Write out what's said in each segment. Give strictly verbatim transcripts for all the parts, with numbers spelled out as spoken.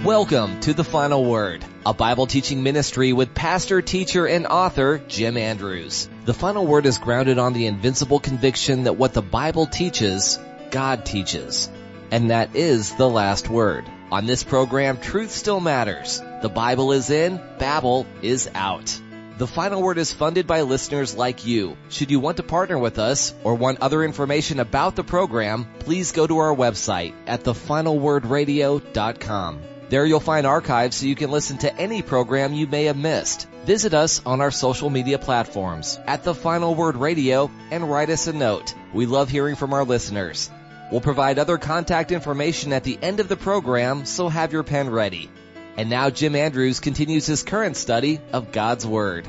Welcome to The Final Word, a Bible teaching ministry with pastor, teacher, and author Jim Andrews. The Final Word is grounded on the invincible conviction that what the Bible teaches, God teaches. And that is the last word. On this program, truth still matters. The Bible is in, Babel is out. The Final Word is funded by listeners like you. Should you want to partner with us or want other information about the program, please go to our website at the final word radio dot com. There you'll find archives so you can listen to any program you may have missed. Visit us on our social media platforms at The Final Word Radio and write us a note. We love hearing from our listeners. We'll provide other contact information at the end of the program, so have your pen ready. And now Jim Andrews continues his current study of God's Word.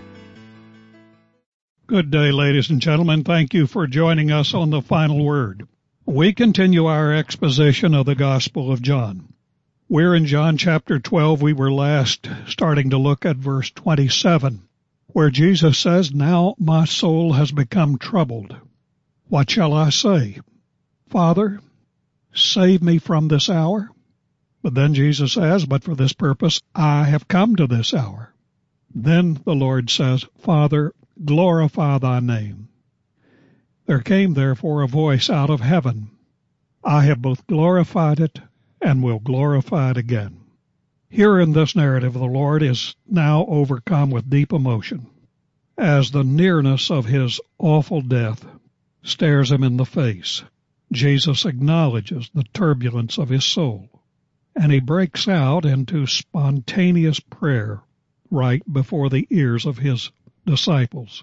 Good day, ladies and gentlemen. Thank you for joining us on The Final Word. We continue our exposition of the Gospel of John. We're in John chapter twelve. We were last starting to look at verse twenty-seven, where Jesus says, "Now my soul has become troubled. What shall I say? Father, save me from this hour." But then Jesus says, "But for this purpose I have come to this hour." Then the Lord says, "Father, glorify thy name." There came therefore a voice out of heaven, "I have both glorified it and will glorify it again." Here in this narrative, the Lord is now overcome with deep emotion as the nearness of his awful death stares him in the face. Jesus acknowledges the turbulence of his soul, and he breaks out into spontaneous prayer right before the ears of his disciples.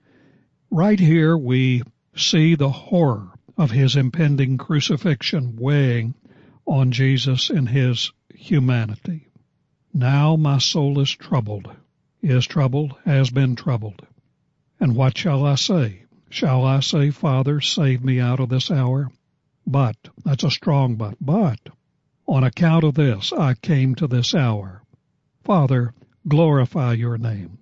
Right here we see the horror of his impending crucifixion weighing on Jesus in his humanity. "Now my soul is troubled," is troubled, has been troubled. "And what shall I say? Shall I say, Father, save me out of this hour? But," that's a strong but, "but on account of this I came to this hour. Father, glorify your name."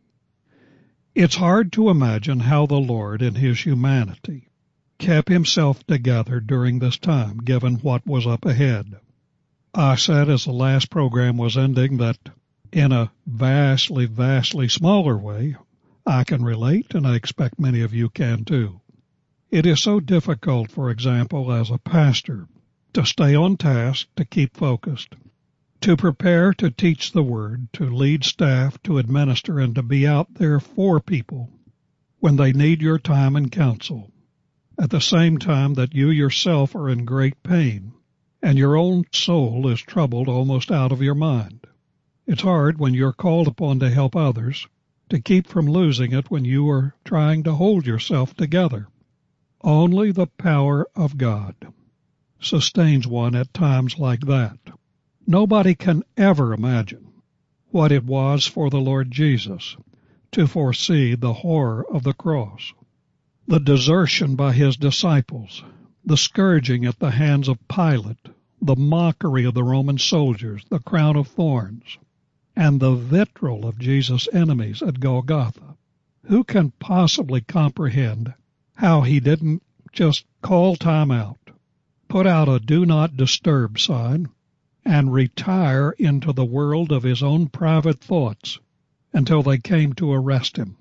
It's hard to imagine how the Lord in his humanity kept himself together during this time, given what was up ahead. I said as the last program was ending that in a vastly, vastly smaller way, I can relate, and I expect many of you can too. It is so difficult, for example, as a pastor, to stay on task, to keep focused, to prepare to teach the Word, to lead staff, to administer, and to be out there for people when they need your time and counsel, at the same time that you yourself are in great pain and your own soul is troubled almost out of your mind. It's hard when you're called upon to help others to keep from losing it when you are trying to hold yourself together. Only the power of God sustains one at times like that. Nobody can ever imagine what it was for the Lord Jesus to foresee the horror of the cross, the desertion by his disciples, the scourging at the hands of Pilate, the mockery of the Roman soldiers, the crown of thorns, and the vitriol of Jesus' enemies at Golgotha. Who can possibly comprehend how he didn't just call time out, put out a do not disturb sign, and retire into the world of his own private thoughts until they came to arrest him?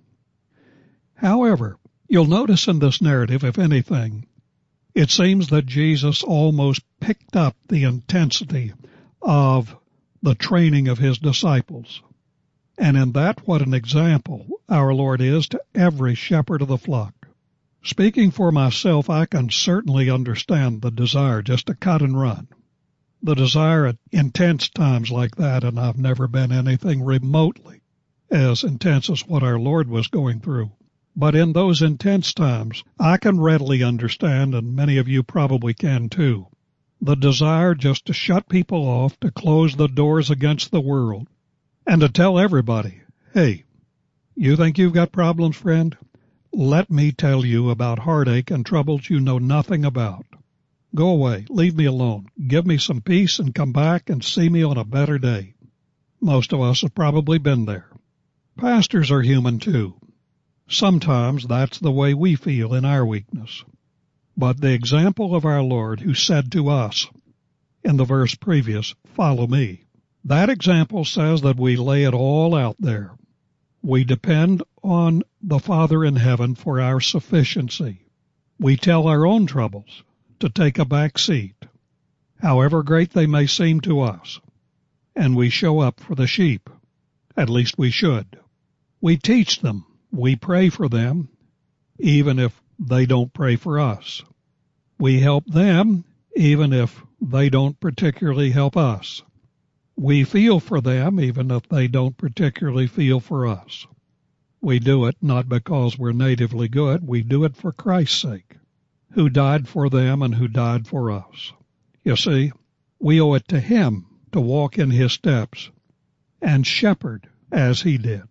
However, you'll notice in this narrative, if anything, it seems that Jesus almost picked up the intensity of the training of his disciples. And in that, what an example our Lord is to every shepherd of the flock. Speaking for myself, I can certainly understand the desire just to cut and run. The desire at intense times like that, and I've never been anything remotely as intense as what our Lord was going through. But in those intense times, I can readily understand, and many of you probably can too, the desire just to shut people off, to close the doors against the world, and to tell everybody, "Hey, you think you've got problems, friend? Let me tell you about heartache and troubles you know nothing about. Go away, leave me alone, give me some peace, and come back and see me on a better day." Most of us have probably been there. Pastors are human too. Sometimes that's the way we feel in our weakness. But the example of our Lord, who said to us in the verse previous, "Follow me," That example says that we lay it all out there. We depend on the Father in heaven for our sufficiency. We tell our own troubles to take a back seat, however great they may seem to us, and we show up for the sheep. At least we should. We teach them. We pray for them, even if they don't pray for us. We help them, even if they don't particularly help us. We feel for them, even if they don't particularly feel for us. We do it not because we're natively good. We do it for Christ's sake, who died for them and who died for us. You see, we owe it to Him to walk in His steps and shepherd as He did.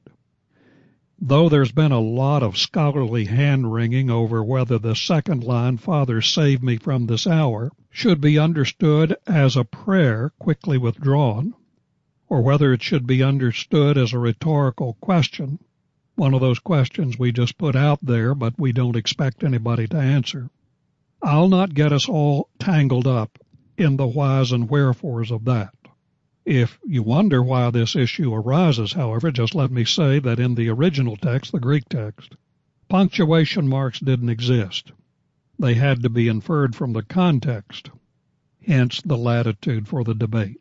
Though there's been a lot of scholarly hand-wringing over whether the second line, Father, save me from this hour, should be understood as a prayer quickly withdrawn, or whether it should be understood as a rhetorical question, one of those questions we just put out there but we don't expect anybody to answer. I'll not get us all tangled up in the whys and wherefores of that. If you wonder why this issue arises, however, just let me say that in the original text, the Greek text, punctuation marks didn't exist. They had to be inferred from the context, hence the latitude for the debate.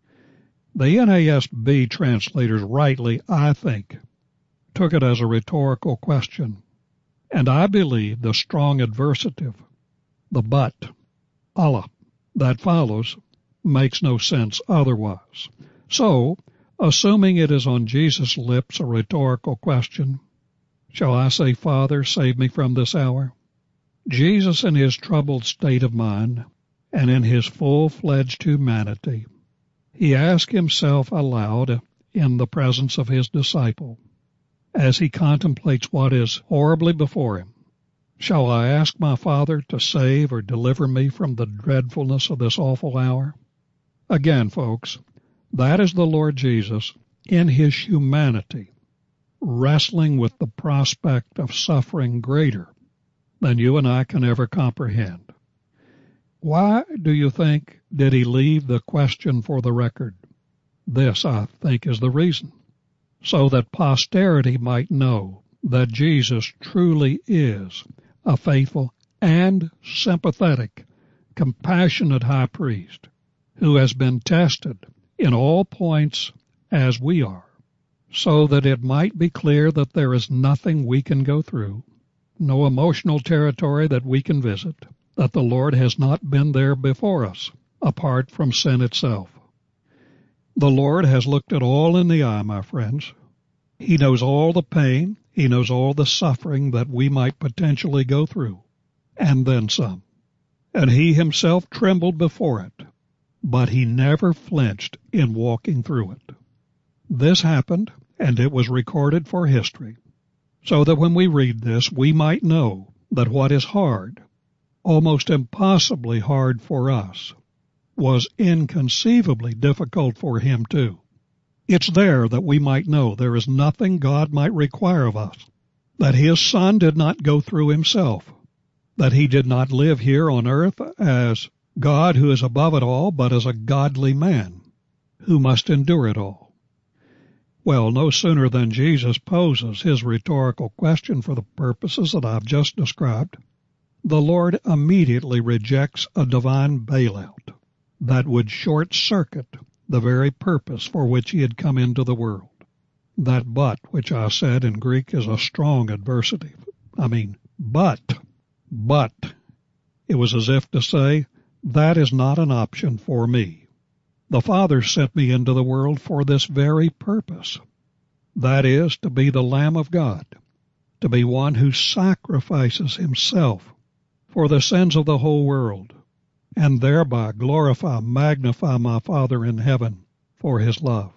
The N A S B translators rightly, I think, took it as a rhetorical question, and I believe the strong adversative, the but, Allah, that follows, makes no sense otherwise. So, assuming it is on Jesus' lips a rhetorical question, shall I say, Father, save me from this hour? Jesus, in his troubled state of mind and in his full-fledged humanity, he asked himself aloud in the presence of his disciple, as he contemplates what is horribly before him, shall I ask my Father to save or deliver me from the dreadfulness of this awful hour? Again, folks, that is the Lord Jesus in his humanity, wrestling with the prospect of suffering greater than you and I can ever comprehend. Why, do you think, did he leave the question for the record? This, I think, is the reason, so that posterity might know that Jesus truly is a faithful and sympathetic, compassionate high priest, who has been tested in all points as we are, so that it might be clear that there is nothing we can go through, no emotional territory that we can visit, that the Lord has not been there before us, apart from sin itself. The Lord has looked it all in the eye, my friends. He knows all the pain, He knows all the suffering that we might potentially go through, and then some. And He Himself trembled before it, but He never flinched in walking through it. This happened, and it was recorded for history, so that when we read this, we might know that what is hard, almost impossibly hard for us, was inconceivably difficult for Him too. It's there that we might know there is nothing God might require of us, that His Son did not go through Himself, that He did not live here on earth as God who is above it all, but as a godly man who must endure it all. Well, no sooner than Jesus poses his rhetorical question for the purposes that I've just described, the Lord immediately rejects a divine bailout that would short-circuit the very purpose for which he had come into the world. That but, which I said in Greek is a strong adversative. I mean, but, but. It was as if to say, that is not an option for me. The Father sent me into the world for this very purpose. That is, to be the Lamb of God, to be one who sacrifices himself for the sins of the whole world, and thereby glorify, magnify my Father in heaven for his love.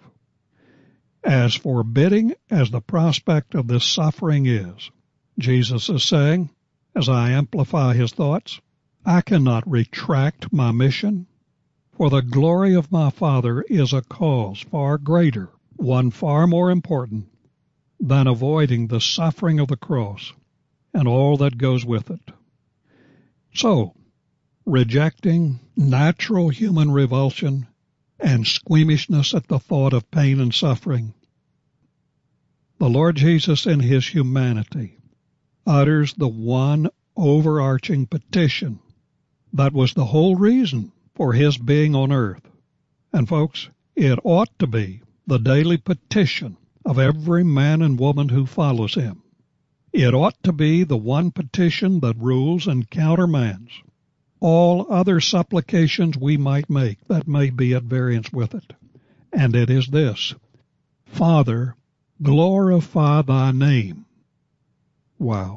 As forbidding as the prospect of this suffering is, Jesus is saying, as I amplify his thoughts, I cannot retract my mission, for the glory of my Father is a cause far greater, one far more important, than avoiding the suffering of the cross and all that goes with it. So, rejecting natural human revulsion and squeamishness at the thought of pain and suffering. The Lord Jesus in his humanity utters the one overarching petition that was the whole reason for his being on earth. And folks, it ought to be the daily petition of every man and woman who follows him. It ought to be the one petition that rules and countermands all other supplications we might make that may be at variance with it. And it is this: Father, glorify thy name. Wow.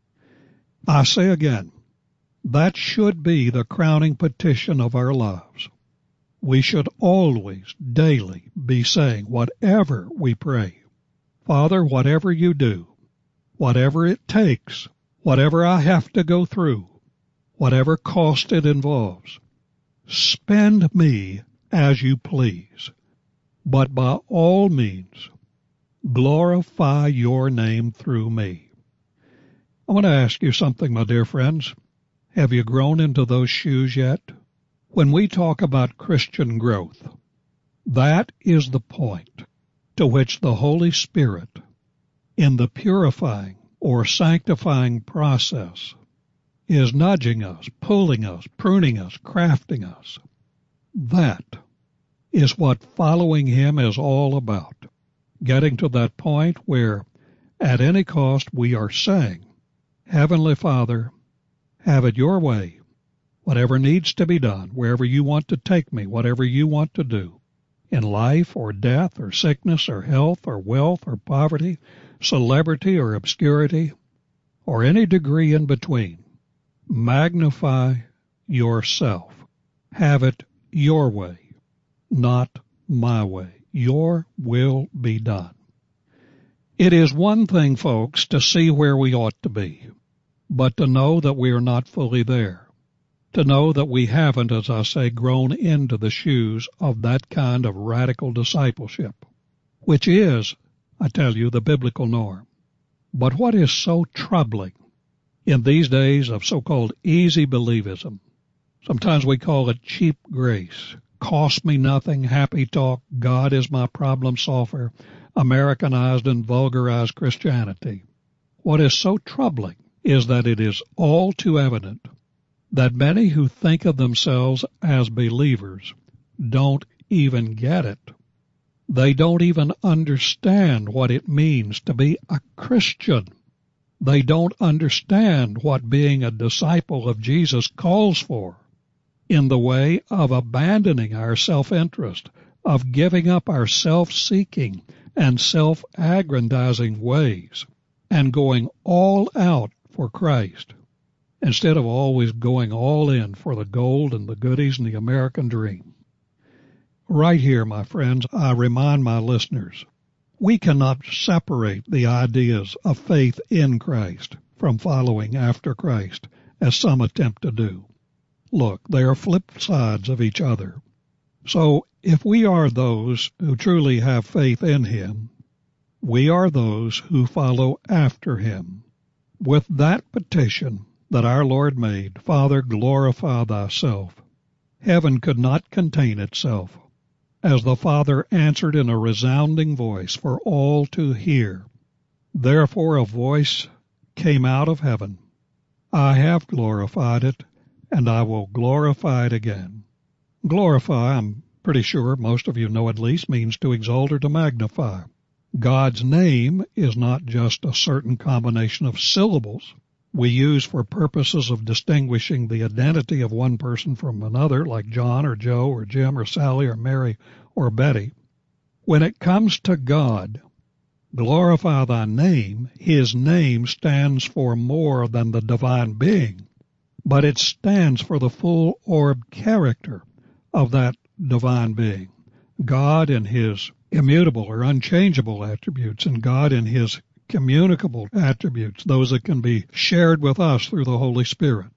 I say again, that should be the crowning petition of our lives. We should always, daily, be saying, whatever we pray, Father, whatever you do, whatever it takes, whatever I have to go through, whatever cost it involves, spend me as you please, but by all means, glorify your name through me. I want to ask you something, my dear friends. Have you grown into those shoes yet? When we talk about Christian growth, that is the point to which the Holy Spirit, in the purifying or sanctifying process, is nudging us, pulling us, pruning us, crafting us. That is what following him is all about. Getting to that point where, at any cost, we are saying, Heavenly Father, have it your way. Whatever needs to be done, wherever you want to take me, whatever you want to do, in life or death or sickness or health or wealth or poverty, celebrity or obscurity, or any degree in between, magnify yourself. Have it your way, not my way. Your will be done. It is one thing, folks, to see where we ought to be, but to know that we are not fully there, to know that we haven't, as I say, grown into the shoes of that kind of radical discipleship, which is, I tell you, the biblical norm. But what is so troubling in these days of so-called easy believism, sometimes we call it cheap grace, cost me nothing, happy talk, God is my problem solver, Americanized and vulgarized Christianity. What is so troubling is that it is all too evident that many who think of themselves as believers don't even get it. They don't even understand what it means to be a Christian. They don't understand what being a disciple of Jesus calls for in the way of abandoning our self-interest, of giving up our self-seeking and self-aggrandizing ways, and going all out for Christ, instead of always going all in for the gold and the goodies and the American dream. Right here, my friends, I remind my listeners, we cannot separate the ideas of faith in Christ from following after Christ, as some attempt to do. Look, they are flip sides of each other. So if we are those who truly have faith in him, we are those who follow after him. With that petition that our Lord made, Father, glorify thyself, heaven could not contain itself, as the Father answered in a resounding voice for all to hear. Therefore a voice came out of heaven, I have glorified it, and I will glorify it again. Glorify, I'm pretty sure most of you know at least, means to exalt or to magnify. God's name is not just a certain combination of syllables we use for purposes of distinguishing the identity of one person from another, like John or Joe or Jim or Sally or Mary or Betty. When it comes to God, glorify thy name, his name stands for more than the divine being, but it stands for the full orbed character of that divine being. God in his immutable or unchangeable attributes, and God in his communicable attributes, those that can be shared with us through the Holy Spirit.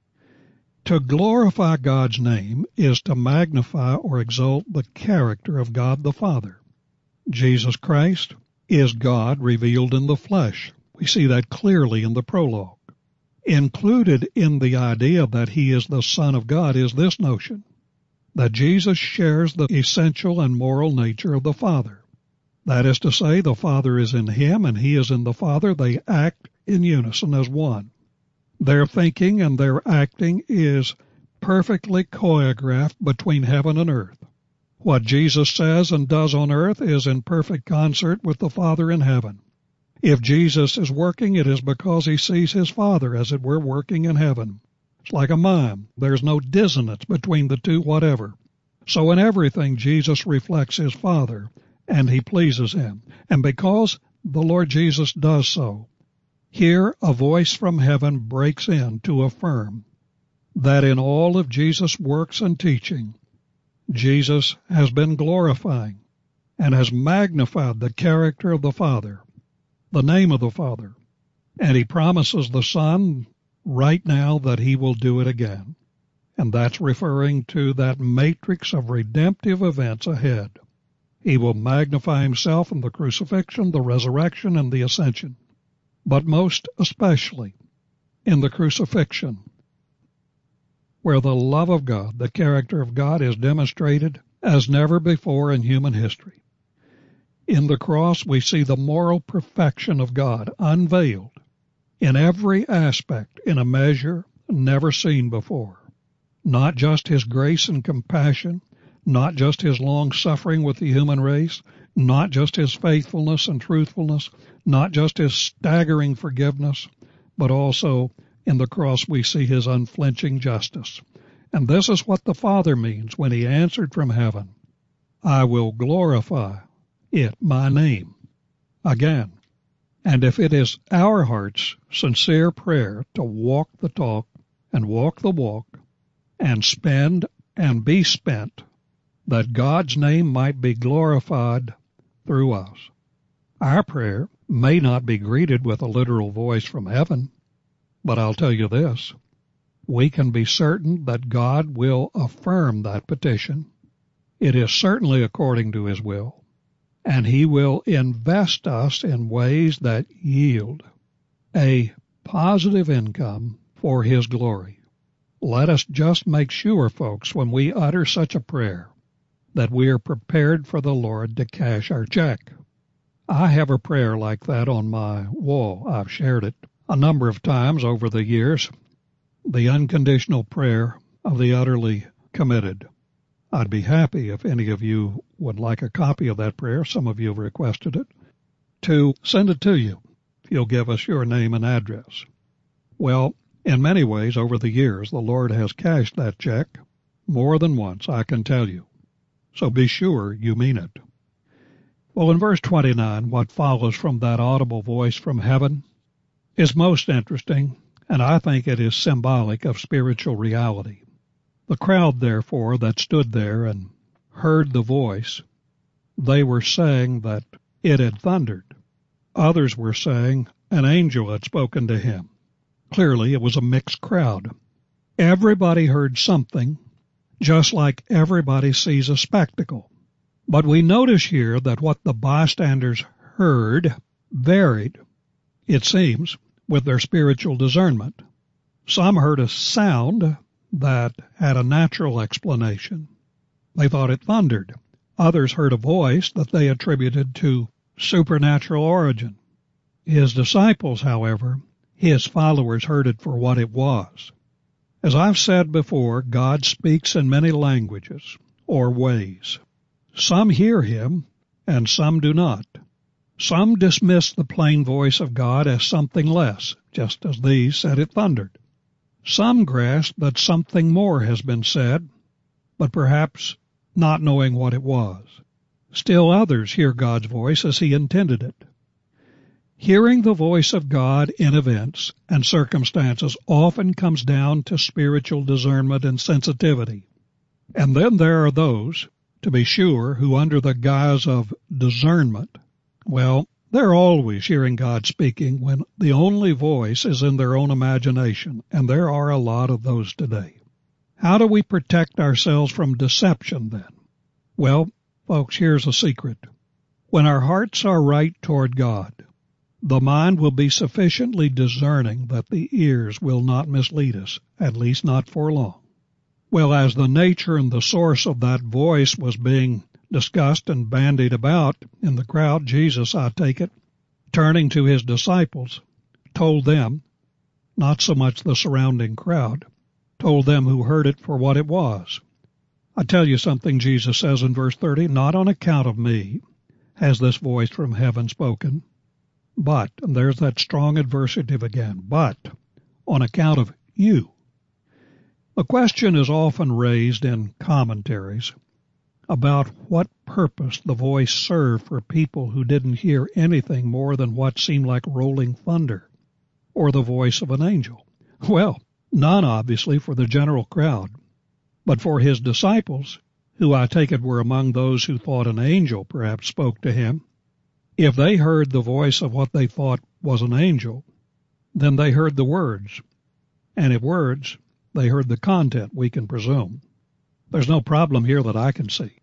To glorify God's name is to magnify or exalt the character of God the Father. Jesus Christ is God revealed in the flesh. We see that clearly in the prologue. Included in the idea that he is the Son of God is this notion, that Jesus shares the essential and moral nature of the Father. That is to say, the Father is in him and he is in the Father. They act in unison as one. Their thinking and their acting is perfectly choreographed between heaven and earth. What Jesus says and does on earth is in perfect concert with the Father in heaven. If Jesus is working, it is because he sees his Father, as it were, working in heaven. It's like a mime. There's no dissonance between the two whatever. So in everything, Jesus reflects his Father, and he pleases him. And because the Lord Jesus does so, here a voice from heaven breaks in to affirm that in all of Jesus' works and teaching, Jesus has been glorifying and has magnified the character of the Father, the name of the Father, and he promises the Son right now that he will do it again. And that's referring to that matrix of redemptive events ahead. He will magnify himself in the crucifixion, the resurrection, and the ascension, but most especially in the crucifixion, where the love of God, the character of God, is demonstrated as never before in human history. In the cross, we see the moral perfection of God unveiled in every aspect in a measure never seen before. Not just his grace and compassion, not just his long suffering with the human race, not just his faithfulness and truthfulness, not just his staggering forgiveness, but also in the cross we see his unflinching justice. And this is what the Father means when he answered from heaven, I will glorify it, my name, again. And if it is our heart's sincere prayer to walk the talk and walk the walk and spend and be spent, that God's name might be glorified through us, our prayer may not be greeted with a literal voice from heaven, but I'll tell you this, we can be certain that God will affirm that petition. It is certainly according to his will, and he will invest us in ways that yield a positive income for his glory. Let us just make sure, folks, when we utter such a prayer, that we are prepared for the Lord to cash our check. I have a prayer like that on my wall. I've shared it a number of times over the years, the unconditional prayer of the utterly committed. I'd be happy if any of you would like a copy of that prayer, some of you have requested it, to send it to you if you'll give us your name and address. Well, in many ways over the years, the Lord has cashed that check more than once, I can tell you. So be sure you mean it. Well, in verse twenty-nine, what follows from that audible voice from heaven is most interesting, and I think it is symbolic of spiritual reality. The crowd, therefore, that stood there and heard the voice, they were saying that it had thundered. Others were saying an angel had spoken to him. Clearly, it was a mixed crowd. Everybody heard something, just like everybody sees a spectacle. But we notice here that what the bystanders heard varied, it seems, with their spiritual discernment. Some heard a sound that had a natural explanation. They thought it thundered. Others heard a voice that they attributed to supernatural origin. His disciples, however, his followers, heard it for what it was. As I've said before, God speaks in many languages or ways. Some hear him and some do not. Some dismiss the plain voice of God as something less, just as these said it thundered. Some grasp that something more has been said, but perhaps not knowing what it was. Still others hear God's voice as he intended it. Hearing the voice of God in events and circumstances often comes down to spiritual discernment and sensitivity. And then there are those, to be sure, who under the guise of discernment, well, they're always hearing God speaking when the only voice is in their own imagination, and there are a lot of those today. How do we protect ourselves from deception then? Well, folks, here's a secret. When our hearts are right toward God, the mind will be sufficiently discerning that the ears will not mislead us, at least not for long. Well, as the nature and the source of that voice was being discussed and bandied about in the crowd, Jesus, I take it, turning to his disciples, told them, not so much the surrounding crowd, told them who heard it for what it was. I tell you something, Jesus says in verse thirty, not on account of me has this voice from heaven spoken, but, and there's that strong adversative again, but on account of you. The question is often raised in commentaries about what purpose the voice served for people who didn't hear anything more than what seemed like rolling thunder or the voice of an angel. Well, none obviously for the general crowd, but for his disciples, who I take it were among those who thought an angel perhaps spoke to him, if they heard the voice of what they thought was an angel, then they heard the words, and if words, they heard the content, we can presume. There's no problem here that I can see.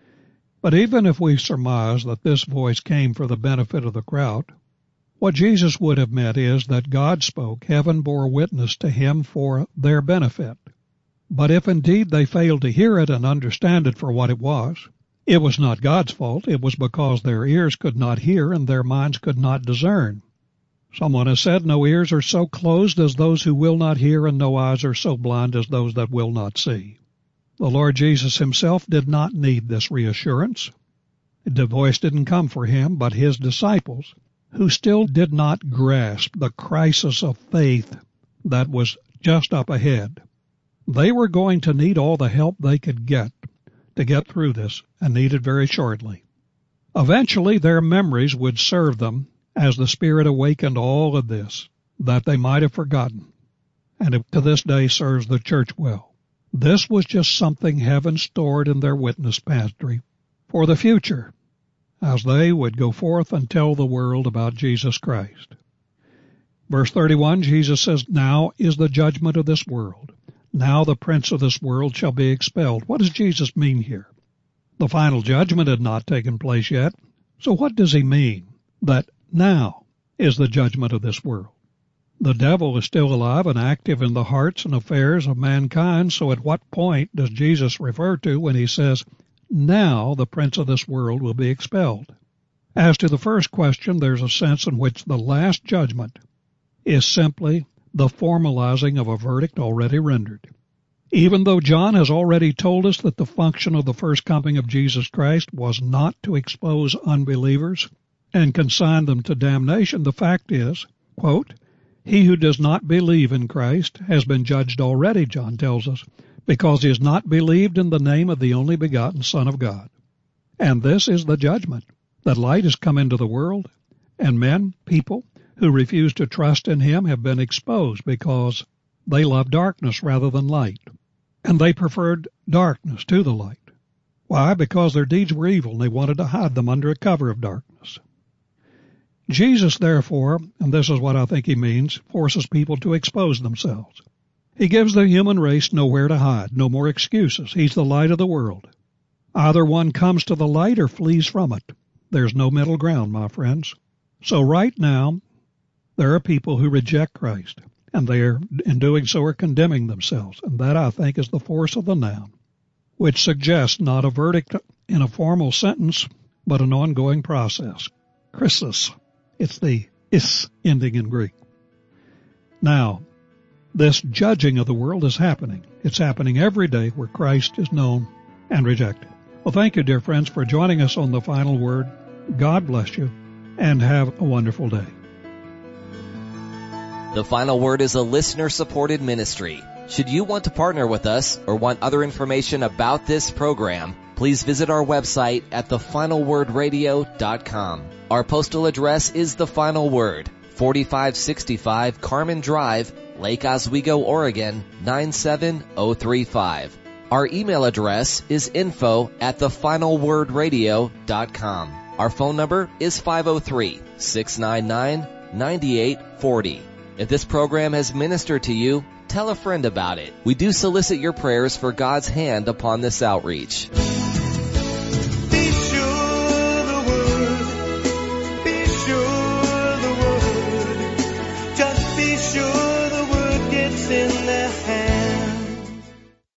But even if we surmise that this voice came for the benefit of the crowd, what Jesus would have meant is that God spoke, heaven bore witness to him for their benefit. But if indeed they failed to hear it and understand it for what it was, it was not God's fault. It was because their ears could not hear and their minds could not discern. Someone has said, no ears are so closed as those who will not hear, and no eyes are so blind as those that will not see. The Lord Jesus himself did not need this reassurance. The voice didn't come for him, but his disciples, who still did not grasp the crisis of faith that was just up ahead. They were going to need all the help they could get to get through this, and need it very shortly. Eventually their memories would serve them as the Spirit awakened all of this that they might have forgotten, and it to this day serves the church well. This was just something heaven stored in their witness pantry for the future, as they would go forth and tell the world about Jesus Christ. Verse thirty-one, Jesus says, now is the judgment of this world. Now the prince of this world shall be expelled. What does Jesus mean here? The final judgment had not taken place yet. So what does he mean that now is the judgment of this world? The devil is still alive and active in the hearts and affairs of mankind. So at what point does Jesus refer to when he says, now the prince of this world will be expelled? As to the first question, there's a sense in which the last judgment is simply the formalizing of a verdict already rendered. Even though John has already told us that the function of the first coming of Jesus Christ was not to expose unbelievers and consign them to damnation, the fact is, quote, he who does not believe in Christ has been judged already, John tells us, because he has not believed in the name of the only begotten Son of God. And this is the judgment, that light has come into the world, and men, people, who refuse to trust in him have been exposed because they love darkness rather than light, and they preferred darkness to the light. Why? Because their deeds were evil, and they wanted to hide them under a cover of darkness. Jesus, therefore, and this is what I think he means, forces people to expose themselves. He gives the human race nowhere to hide, no more excuses. He's the light of the world. Either one comes to the light or flees from it. There's no middle ground, my friends. So right now, there are people who reject Christ, and they are, in doing so, are condemning themselves. And that, I think, is the force of the noun, which suggests not a verdict in a formal sentence, but an ongoing process. Christus. It's the is ending in Greek. Now, this judging of the world is happening. It's happening every day where Christ is known and rejected. Well, thank you, dear friends, for joining us on The Final Word. God bless you, and have a wonderful day. The Final Word is a listener-supported ministry. Should you want to partner with us or want other information about this program, please visit our website at the final word radio dot com. Our postal address is The Final Word, forty-five sixty-five Carmen Drive, Lake Oswego, Oregon, nine seven zero three five. Our email address is info at the final word radio dot com. Our phone number is five oh three, six nine nine, nine eight four oh. If this program has ministered to you, tell a friend about it. We do solicit your prayers for God's hand upon this outreach.